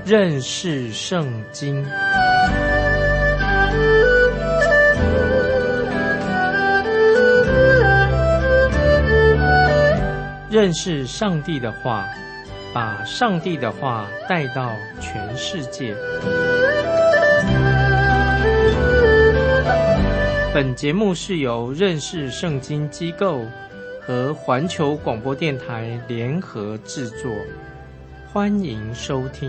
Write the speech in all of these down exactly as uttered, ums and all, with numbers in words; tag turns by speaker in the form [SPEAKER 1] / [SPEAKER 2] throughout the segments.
[SPEAKER 1] 认识圣经。认识上帝的话，把上帝的话带到全世界。本节目是由认识圣经机构和环球广播电台联合制作，欢迎收听。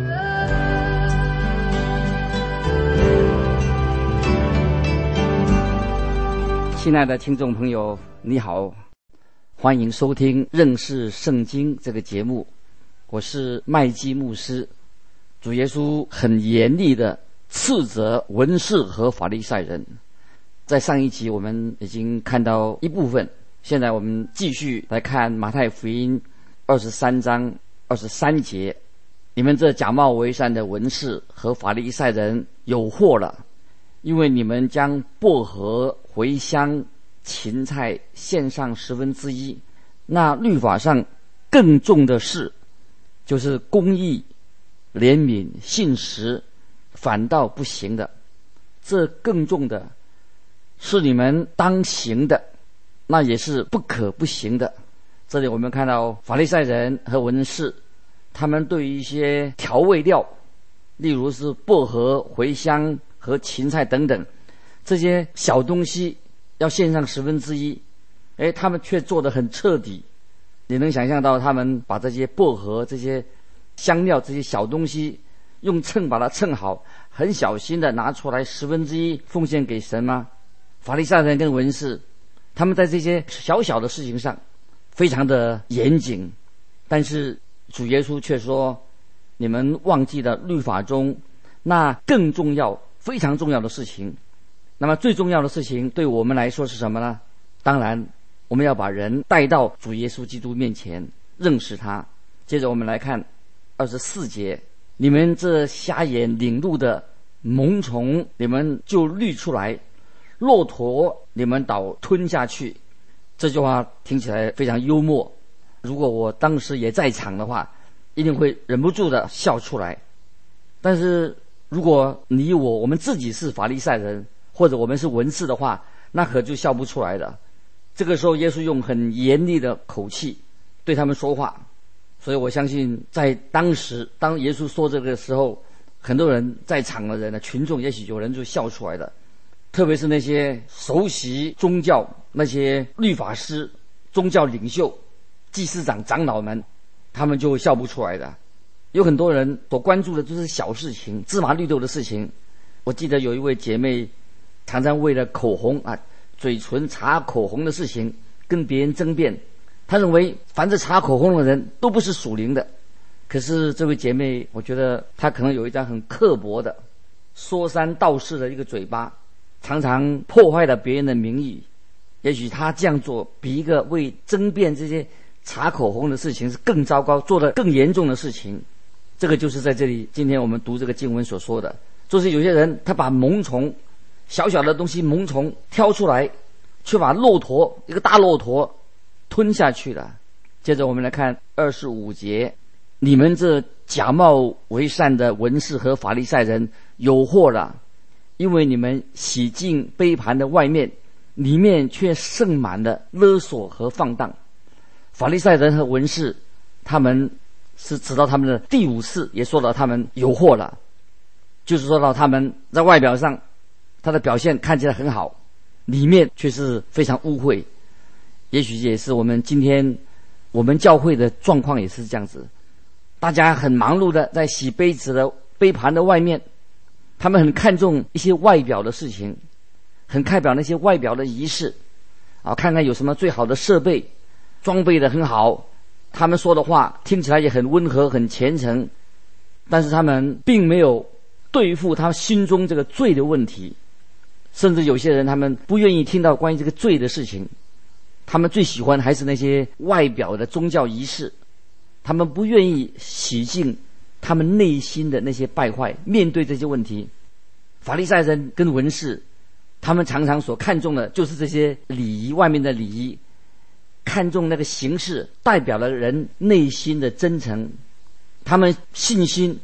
[SPEAKER 2] 亲爱的听众朋友，你好，欢迎收听认识圣经这个节目，我是麦基牧师。主耶稣很严厉的斥责文士和法利赛人，在上一集我们已经看到一部分，现在我们继续来看马太福音二十三章二十三节。你们这假冒为善的文士和法利赛人有祸了，因为你们将薄荷、茴香、芹菜献上十分之一，那律法上更重的事，就是公义、怜悯、信实，反倒不行的。这更重的是你们当行的，那也是不可不行的。这里我们看到法利赛人和文士，他们对于一些调味料，例如是薄荷、茴香和芹菜等等这些小东西要献上十分之一，哎，他们却做得很彻底。你能想象到他们把这些薄荷、这些香料、这些小东西用秤把它称好，很小心的拿出来十分之一奉献给神吗？法利赛人跟文士，他们在这些小小的事情上非常的严谨，但是主耶稣却说，你们忘记了律法中那更重要、非常重要的事情。那么最重要的事情对我们来说是什么呢？当然我们要把人带到主耶稣基督面前，认识他。接着我们来看二十四节，你们这瞎眼领路的虻虫，你们就滤出来，骆驼你们倒吞下去。这句话听起来非常幽默，如果我当时也在场的话，一定会忍不住的笑出来。但是如果你我我们自己是法利赛人，或者我们是文士的话，那可就笑不出来了。这个时候耶稣用很严厉的口气对他们说话，所以我相信在当时当耶稣说这个时候，很多人在场的人呢，群众也许有人就笑出来了，特别是那些熟悉宗教、那些律法师、宗教领袖、祭司长、长老们，他们就笑不出来的。有很多人所关注的就是小事情、芝麻绿豆的事情。我记得有一位姐妹常常为了口红啊、嘴唇擦口红的事情跟别人争辩，她认为凡是擦口红的人都不是属灵的。可是这位姐妹，我觉得她可能有一张很刻薄的说三道四的一个嘴巴，常常破坏了别人的名誉。也许她这样做比一个为争辩这些擦口红的事情是更糟糕，做得更严重的事情。这个就是在这里今天我们读这个经文所说的，就是有些人他把虻虫，小小的东西虻虫挑出来，却把骆驼，一个大骆驼吞下去了。接着我们来看二十五节，你们这假冒为善的文士和法利赛人有祸了，因为你们洗净杯盘的外面，里面却盛满了勒索和放荡。法利赛人和文士，他们是直到他们的第五次也说到他们有祸了，就是说到他们在外表上他的表现看起来很好，里面却是非常污秽。也许也是我们今天我们教会的状况也是这样子，大家很忙碌的在洗杯子的杯盘的外面，他们很看重一些外表的事情，很看表那些外表的仪式啊，看看有什么最好的设备，装备的很好，他们说的话听起来也很温和很虔诚，但是他们并没有对付他心中这个罪的问题。甚至有些人他们不愿意听到关于这个罪的事情，他们最喜欢还是那些外表的宗教仪式，他们不愿意洗净他们内心的那些败坏。面对这些问题，法利赛人跟文士，他们常常所看重的就是这些礼仪，外面的礼仪，看重那个形式代表了人内心的真诚，他们信心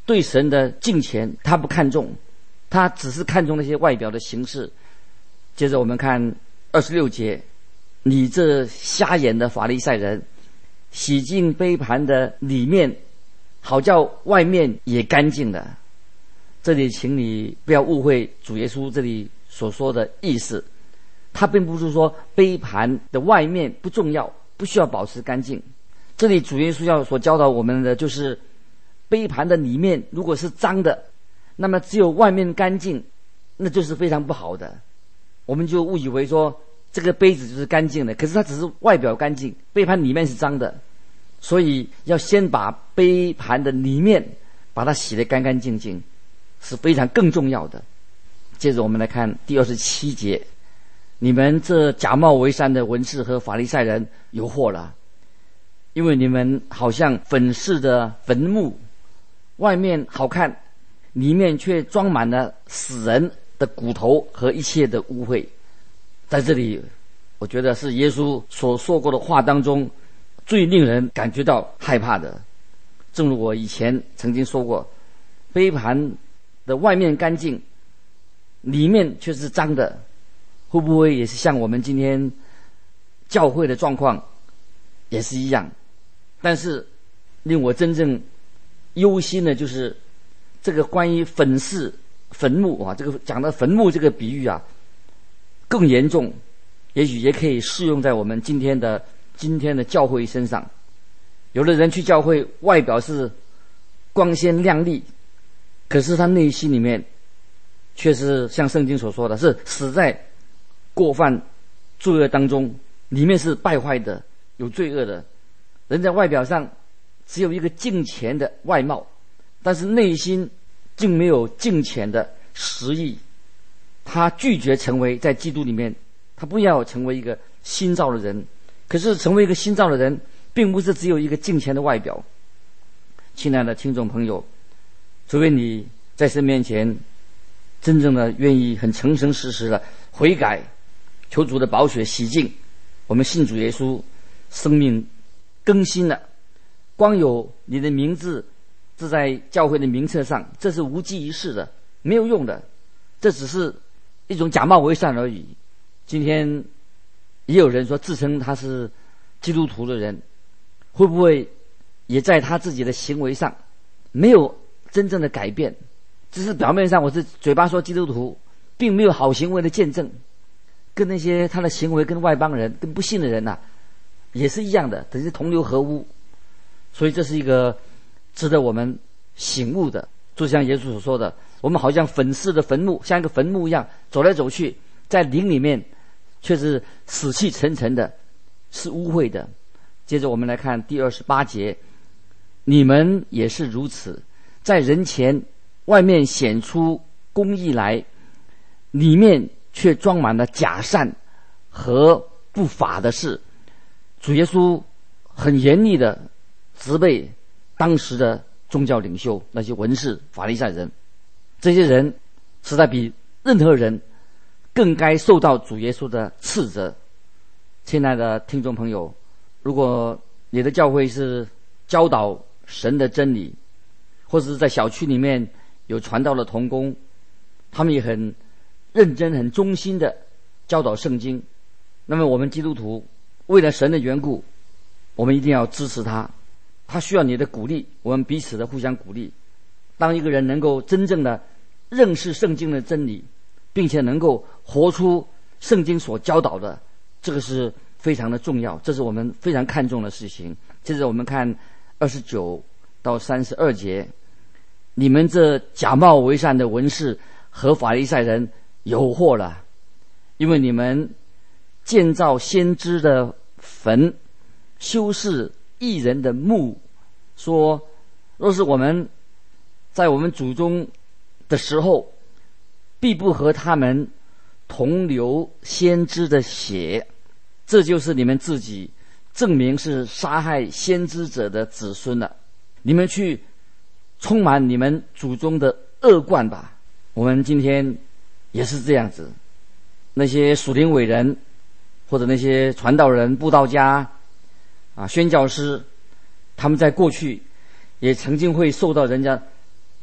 [SPEAKER 2] 对神的敬虔他不看重，他只是看重那些外表的形式。接着我们看二十六节，你这瞎眼的法利赛人，洗净杯盘的里面，好叫外面也干净的。这里请你不要误会主耶稣这里所说的意思，他并不是说杯盘的外面不重要，不需要保持干净。这里主耶稣要所教导我们的就是杯盘的里面如果是脏的，那么只有外面干净，那就是非常不好的。我们就误以为说这个杯子就是干净的，可是它只是外表干净，杯盘里面是脏的。所以要先把杯盘的里面把它洗得干干净净，是非常更重要的。接着我们来看第二十七节，你们这假冒为善的文士和法利赛人有祸了，因为你们好像粉饰的坟墓，外面好看，里面却装满了死人的骨头和一切的污秽。在这里我觉得是耶稣所说过的话当中最令人感觉到害怕的。正如我以前曾经说过，杯盘的外面干净，里面却是脏的，会不会也是像我们今天教会的状况也是一样？但是令我真正忧心的就是这个关于粉饰坟墓啊，这个讲到坟墓这个比喻啊更严重，也许也可以适用在我们今天的今天的教会身上。有的人去教会外表是光鲜亮丽，可是他内心里面却是像圣经所说的，是死在过犯罪恶当中，里面是败坏的，有罪恶的。人在外表上只有一个敬虔的外貌，但是内心竟没有敬虔的实意。他拒绝成为在基督里面，他不要成为一个新造的人。可是成为一个新造的人并不是只有一个敬虔的外表。亲爱的听众朋友，除非你在神面前真正的愿意很诚诚实实的悔改，求主的宝血洗净，我们信主耶稣，生命更新了，光有你的名字是在教会的名册上，这是无济于事的，没有用的，这只是一种假冒为善而已。今天也有人说自称他是基督徒的人，会不会也在他自己的行为上没有真正的改变，只是表面上我是嘴巴说基督徒，并没有好行为的见证，跟那些他的行为跟外邦人跟不信的人啊也是一样的，等于同流合污。所以这是一个值得我们醒悟的，就像耶稣所说的，我们好像粉饰的坟墓，像一个坟墓一样走来走去，在灵里面却是死气沉沉的，是污秽的。接着我们来看第二十八节，你们也是如此，在人前外面显出公义来，里面却装满了假善和不法的事。主耶稣很严厉的责备当时的宗教领袖，那些文士法利赛人，这些人实在比任何人更该受到主耶稣的斥责。亲爱的听众朋友，如果你的教会是教导神的真理，或者是在小区里面有传道的同工，他们也很认真很忠心的教导圣经，那么我们基督徒为了神的缘故，我们一定要支持他，他需要你的鼓励，我们彼此的互相鼓励。当一个人能够真正的认识圣经的真理，并且能够活出圣经所教导的，这个是非常的重要，这是我们非常看重的事情。接着我们看二十九到三十二节，你们这假冒为善的文士和法利赛人有祸了，因为你们建造先知的坟，修饰义人的墓，说若是我们在我们祖宗的时候，必不和他们同流先知的血，这就是你们自己证明是杀害先知者的子孙了。你们去充满你们祖宗的恶贯吧。我们今天也是这样子，那些属灵伟人或者那些传道人、布道家啊、宣教师，他们在过去也曾经会受到人家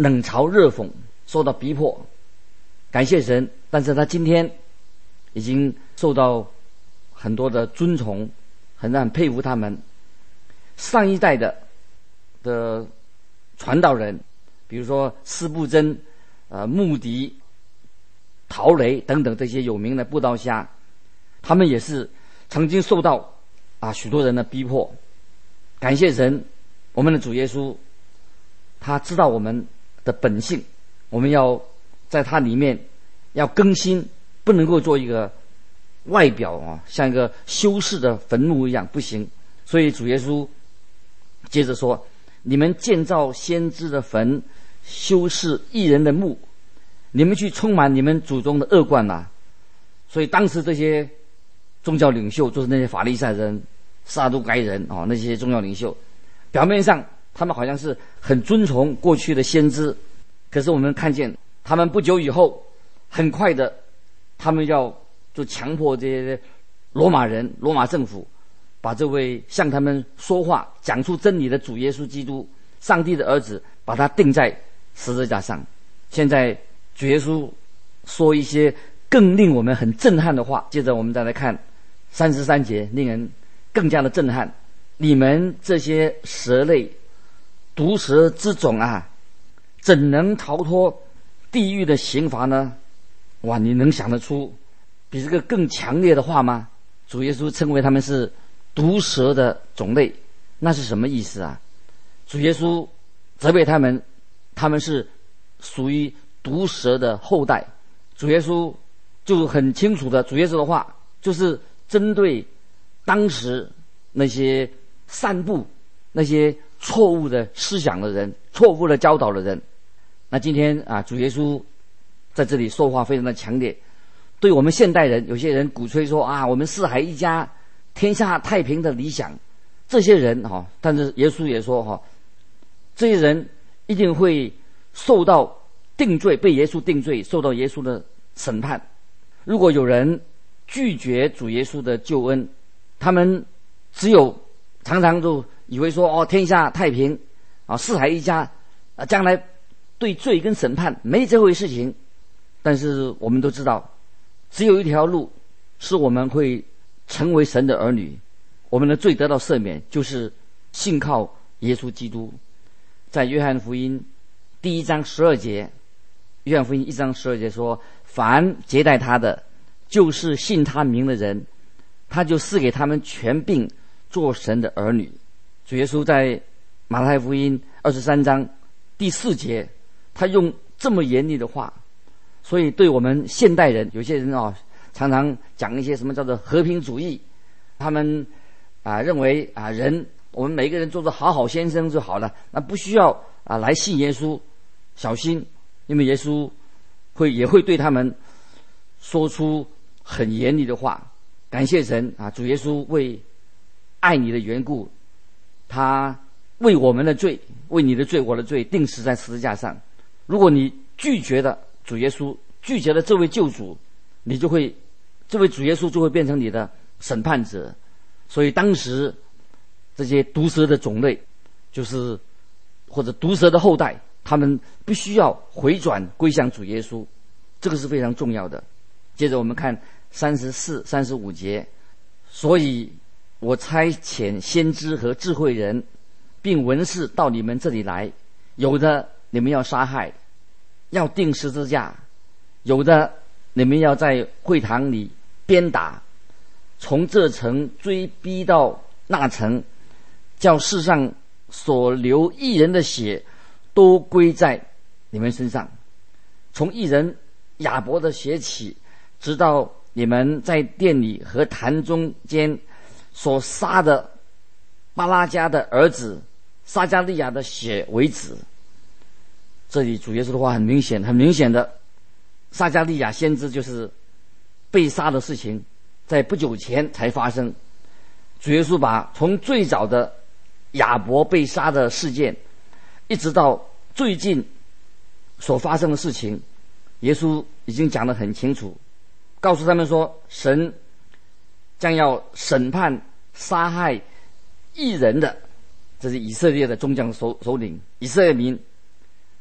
[SPEAKER 2] 冷嘲热讽，受到逼迫。感谢神，但是他今天已经受到很多的尊崇，很很佩服他们。上一代的的传道人，比如说司布真、呃穆迪、陶雷等等这些有名的布道家，他们也是曾经受到啊许多人的逼迫。感谢神，我们的主耶稣，他知道我们的本性，我们要在他里面要更新，不能够做一个外表啊像一个修饰的坟墓一样，不行。所以主耶稣接着说，你们建造先知的坟，修饰义人的墓，你们去充满你们祖宗的恶贯啊。所以当时这些宗教领袖，就是那些法利赛人、撒都该人啊，那些宗教领袖，表面上他们好像是很尊崇过去的先知，可是我们看见他们不久以后，很快的，他们要就强迫这些罗马人、罗马政府，把这位向他们说话、讲出真理的主耶稣基督，上帝的儿子，把他钉在十字架上。现在主耶稣说一些更令我们很震撼的话。接着我们再来看三十三节，令人更加的震撼。你们这些蛇类、毒蛇之种啊，怎能逃脱地狱的刑罚呢？哇，你能想得出比这个更强烈的话吗？主耶稣称为他们是毒蛇的种类，那是什么意思啊？主耶稣责备他们，他们是属于毒蛇的后代。主耶稣就很清楚的，主耶稣的话就是针对当时那些散布那些错误的思想的人、错误的教导的人。那今天啊，主耶稣在这里说话非常的强烈，对我们现代人，有些人鼓吹说啊，我们四海一家、天下太平的理想，这些人哈、哦，但是耶稣也说哈、哦，这些人一定会受到定罪，被耶稣定罪，受到耶稣的审判。如果有人拒绝主耶稣的救恩，他们只有常常就以为说哦，天下太平啊，四海一家啊，将来对罪跟审判没这回事情。但是我们都知道，只有一条路是我们会成为神的儿女，我们的罪得到赦免，就是信靠耶稣基督。在约翰福音第一章十二节，约翰福音一章十二节说，凡接待他的，就是信他名的人，他就赐给他们权柄做神的儿女。主耶稣在马太福音二十三章第四节，他用这么严厉的话，所以对我们现代人，有些人啊、哦，常常讲一些什么叫做和平主义，他们啊认为啊人，我们每个人做个好好先生就好了，那不需要啊来信耶稣。小心，因为耶稣会也会对他们说出很严厉的话。感谢神啊，主耶稣为爱你的缘故，他为我们的罪，为你的罪，我的罪，钉死在十字架上。如果你拒绝了主耶稣，拒绝了这位救主，你就会，这位主耶稣就会变成你的审判者。所以当时这些毒蛇的种类，就是或者毒蛇的后代，他们必须要回转归向主耶稣，这个是非常重要的。接着我们看三十四、三十五节，所以我差遣先知和智慧人，并文士到你们这里来，有的你们要杀害，要钉十字架；有的你们要在会堂里鞭打，从这城追逼到那城，叫世上所流义人的血都归在你们身上，从义人亚伯的血起，直到你们在殿里和坛中间所杀的巴拉加的儿子撒加利亚的血为止。这里主耶稣的话很明显，很明显的，撒加利亚先知就是被杀的事情在不久前才发生。主耶稣把从最早的亚伯被杀的事件，一直到最近所发生的事情，耶稣已经讲得很清楚，告诉他们说，神将要审判杀害义人的，这是以色列的宗教首首领，以色列民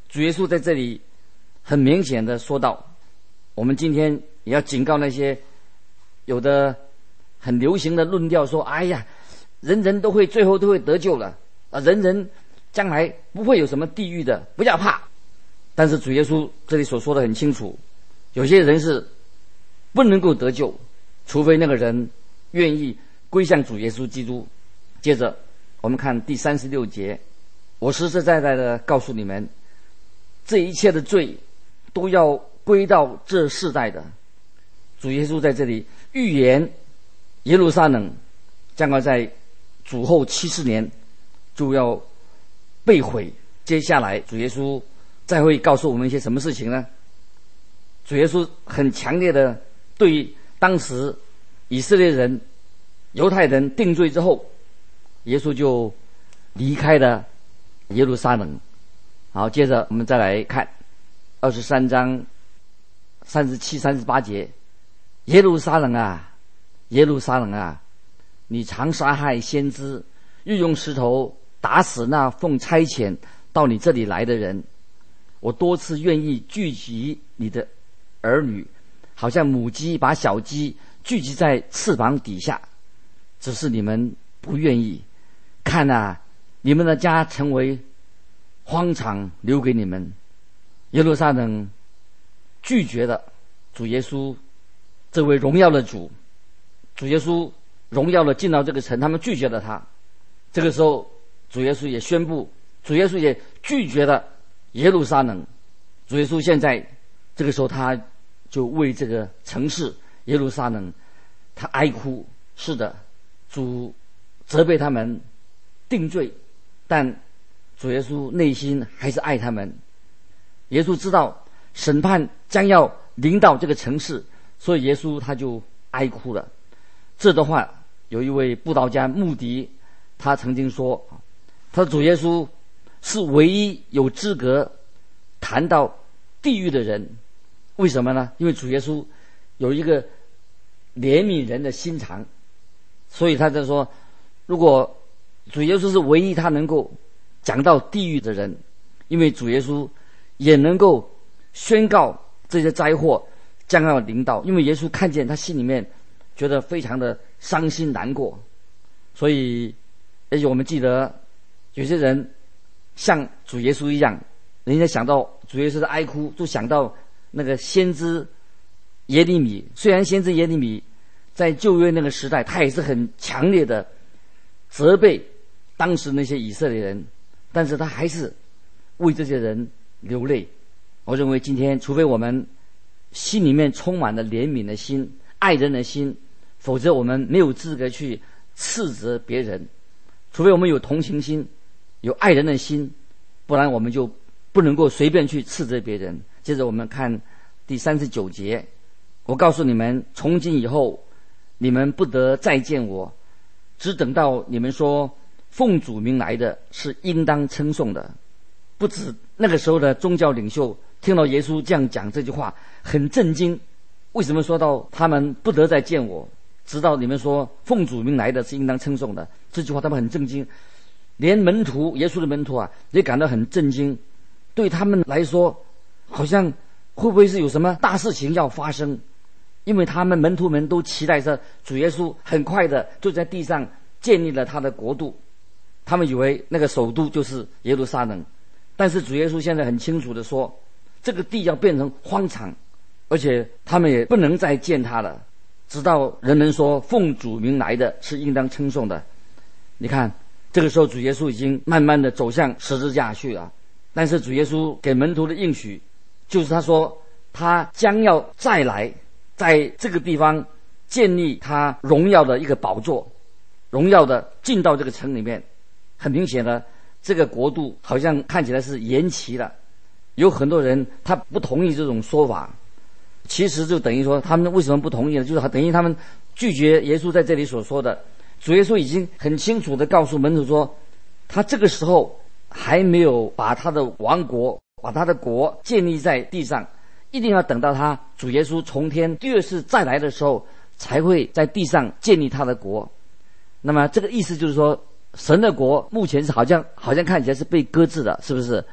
[SPEAKER 2] 主耶稣在这里很明显的说到，我们今天也要警告那些有的很流行的论调说，哎呀，人人都会最后都会得救了啊，人人将来不会有什么地狱的，不要怕。但是主耶稣这里所说的很清楚，有些人是不能够得救，除非那个人愿意归向主耶稣基督。接着我们看第三十六节，我实实在在的告诉你们，这一切的罪都要归到这世代的。主耶稣在这里预言耶路撒冷将要在主后七十年就要被毁。接下来主耶稣再会告诉我们一些什么事情呢？主耶稣很强烈的对当时以色列人犹太人定罪之后，耶稣就离开了耶路撒冷。好，接着我们再来看二十三章三十七、三十八节，耶路撒冷啊，耶路撒冷啊，你常杀害先知，又用石头打死那奉差遣到你这里来的人。我多次愿意聚集你的儿女，好像母鸡把小鸡聚集在翅膀底下，只是你们不愿意。看啊，你们的家成为荒场，留给你们。耶路撒冷拒绝了主耶稣这位荣耀的主，主耶稣荣耀的进到这个城，他们拒绝了他。这个时候主耶稣也宣布，主耶稣也拒绝了耶路撒冷。主耶稣现在这个时候他就为这个城市耶路撒冷他哀哭。是的，主责备他们定罪，但主耶稣内心还是爱他们。耶稣知道审判将要临到这个城市，所以耶稣他就哀哭了。这的话有一位布道家穆迪，他曾经说，他说主耶稣是唯一有资格谈到地狱的人。为什么呢？因为主耶稣有一个怜悯人的心肠，所以他就说，如果主耶稣是唯一他能够讲到地狱的人，因为主耶稣也能够宣告这些灾祸将要临到，因为耶稣看见他心里面觉得非常的伤心难过。所以而且我们记得有些人像主耶稣一样，人家想到主耶稣的哀哭，就想到那个先知耶利米。虽然先知耶利米在旧约那个时代，他也是很强烈的责备当时那些以色列人，但是他还是为这些人流泪。我认为今天除非我们心里面充满了怜悯的心、爱人的心，否则我们没有资格去斥责别人。除非我们有同情心、有爱人的心，不然我们就不能够随便去斥责别人。接着我们看第三十九节，我告诉你们，从今以后你们不得再见我，只等到你们说奉主名来的是应当称颂的。不止那个时候的宗教领袖听到耶稣这样讲这句话很震惊。为什么说到他们不得再见我，直到你们说奉主名来的是应当称颂的，这句话他们很震惊。连门徒耶稣的门徒啊也感到很震惊。对他们来说，好像会不会是有什么大事情要发生，因为他们门徒们都期待着主耶稣很快的就在地上建立了他的国度。他们以为那个首都就是耶路撒冷，但是主耶稣现在很清楚的说，这个地要变成荒场，而且他们也不能再见他了，直到人们说奉主名来的是应当称颂的。你看这个时候主耶稣已经慢慢的走向十字架去了，但是主耶稣给门徒的应许就是他说他将要再来，在这个地方建立他荣耀的一个宝座，荣耀的进到这个城里面。很明显的，这个国度好像看起来是延期了。有很多人他不同意这种说法，其实就等于说他们为什么不同意呢？就是等于他们拒绝耶稣在这里所说的。主耶稣已经很清楚的告诉门徒说，他这个时候还没有把他的王国、把他的国建立在地上，一定要等到他主耶稣从天第二次再来的时候，才会在地上建立他的国。那么这个意思就是说，神的国目前是好像好像看起来是被搁置的，是不是？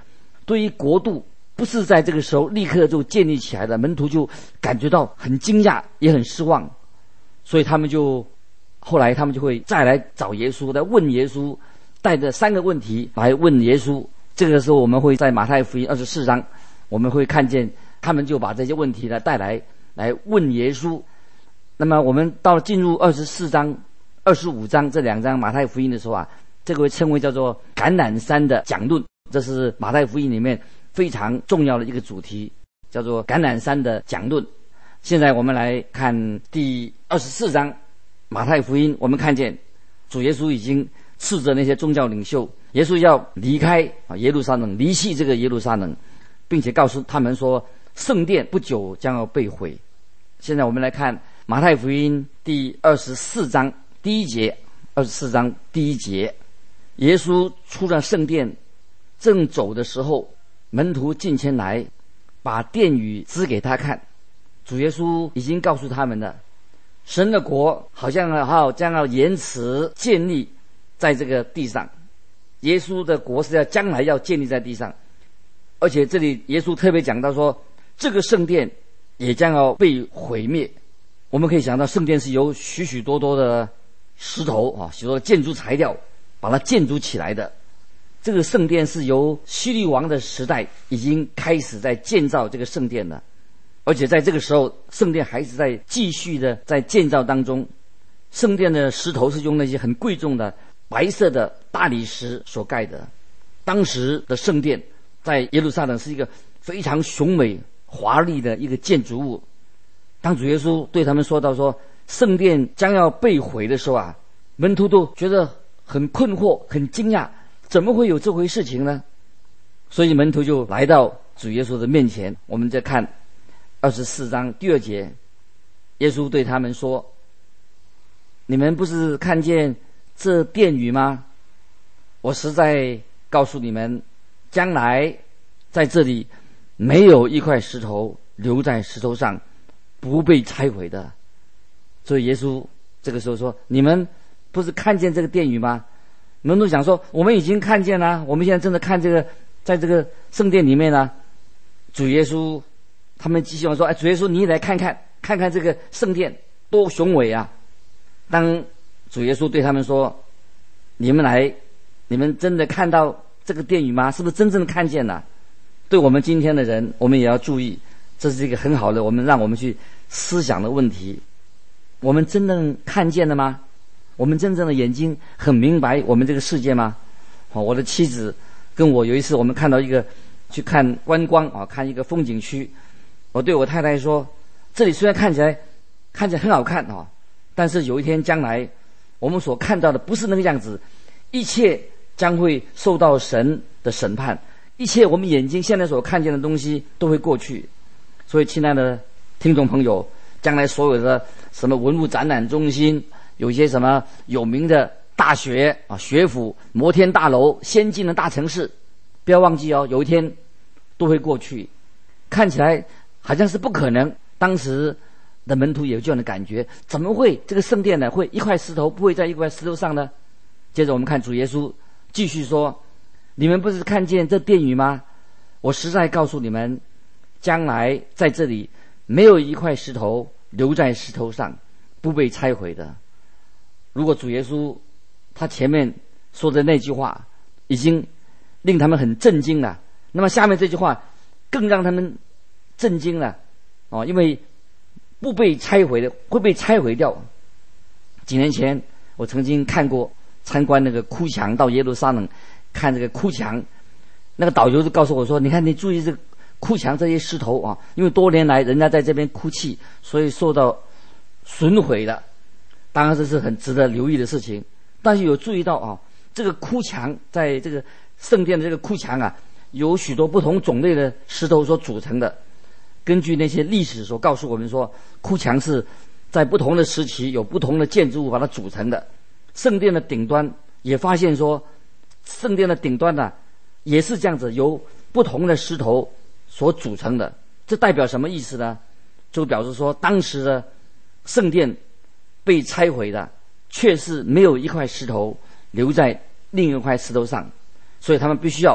[SPEAKER 2] 对于国度不是在这个时候立刻就建立起来的，门徒就感觉到很惊讶，也很失望，所以他们就后来他们就会再来找耶稣，来问耶稣，带着三个问题来问耶稣。这个时候我们会在马太福音二十四章，我们会看见他们就把这些问题呢带来来问耶稣。那么我们到了进入二十四章、二十五章这两章马太福音的时候啊，这个会称为叫做橄榄山的讲论，这是马太福音里面非常重要的一个主题，叫做橄榄山的讲论。现在我们来看第二十四章马太福音，我们看见主耶稣已经斥责那些宗教领袖，耶稣要离开啊耶路撒冷，离弃这个耶路撒冷，并且告诉他们说圣殿不久将要被毁。现在我们来看马太福音第二十四章第一节，二十四章第一节，耶稣出了圣殿，正走的时候，门徒近前来，把殿宇指给他看。主耶稣已经告诉他们了，神的国好像要将要延迟建立在这个地上，耶稣的国是要将来要建立在地上，而且这里耶稣特别讲到说，这个圣殿也将要被毁灭。我们可以想到，圣殿是由许许多多的石头啊，许多的建筑材料把它建筑起来的。这个圣殿是由希律王的时代已经开始在建造这个圣殿了，而且在这个时候，圣殿还是在继续的在建造当中。圣殿的石头是用那些很贵重的白色的大理石所盖的。当时的圣殿在耶路撒冷是一个非常雄伟华丽的一个建筑物。当主耶稣对他们说到说圣殿将要被毁的时候啊，门徒都觉得很困惑，很惊讶，怎么会有这回事情呢？所以门徒就来到主耶稣的面前。我们再看二十四章第二节，耶稣对他们说，你们不是看见这殿宇吗？我实在告诉你们，将来在这里没有一块石头留在石头上不被拆毁的。所以耶稣这个时候说，你们不是看见这个殿宇吗？门徒想说，我们已经看见了，我们现在正在看这个，在这个圣殿里面呢。主耶稣他们希望说，哎，主耶稣你来看看看看这个圣殿多雄伟啊。当主耶稣对他们说，你们来，你们真的看到这个殿宇吗？是不是真正的看见了？对我们今天的人，我们也要注意，这是一个很好的我们让我们去思想的问题。我们真正看见了吗？我们真正的眼睛很明白我们这个世界吗？好，我的妻子跟我有一次我们看到一个去看观光啊，看一个风景区，我对我太太说，这里虽然看起来看起来很好看啊，但是有一天将来我们所看到的不是那个样子，一切将会受到神的审判，一切我们眼睛现在所看见的东西都会过去。所以亲爱的听众朋友，将来所有的什么文物展览中心，有一些什么有名的大学啊、学府、摩天大楼、先进的大城市，不要忘记哦，有一天都会过去。看起来好像是不可能，当时的门徒也有这样的感觉，怎么会这个圣殿呢会一块石头不会在一块石头上呢？接着我们看主耶稣继续说，你们不是看见这殿宇吗？我实在告诉你们，将来在这里没有一块石头留在石头上不被拆毁的。如果主耶稣他前面说的那句话已经令他们很震惊了，那么下面这句话更让他们震惊了哦，因为不被拆毁的会被拆毁掉。几年前我曾经看过参观那个哭墙，到耶路撒冷看这个哭墙，那个导游就告诉我说，你看你注意这个哭墙这些石头啊，因为多年来人家在这边哭泣，所以受到损毁的。当然这是很值得留意的事情，但是有注意到啊，这个哭墙在这个圣殿的这个哭墙啊，有许多不同种类的石头所组成的。根据那些历史所告诉我们说，哭墙是在不同的时期有不同的建筑物把它组成的。圣殿的顶端也发现说，圣殿的顶端呢、啊、也是这样子，由不同的石头所组成的。这代表什么意思呢？就表示说，当时的圣殿被拆毁的却是没有一块石头留在另一块石头上，所以他们必须要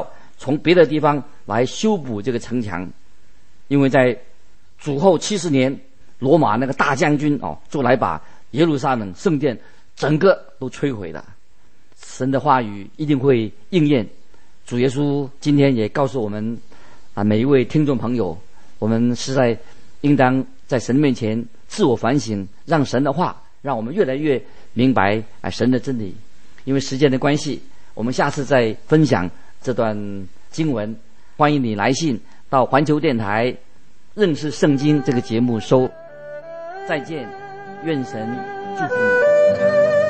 [SPEAKER 2] 从别的地方来修补这个城墙，因为在主后七十年，罗马那个大将军哦，就来把耶路撒冷圣殿整个都摧毁了。神的话语一定会应验。主耶稣今天也告诉我们啊，每一位听众朋友，我们实在应当在神面前自我反省，让神的话让我们越来越明白啊神的真理。因为时间的关系，我们下次再分享这段经文。欢迎你来信到环球电台认识圣经这个节目收。再见，愿神祝福你。